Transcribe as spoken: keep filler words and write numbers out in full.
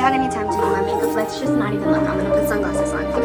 had any time to do my makeup. Let's just not even look. I'm gonna put sunglasses on.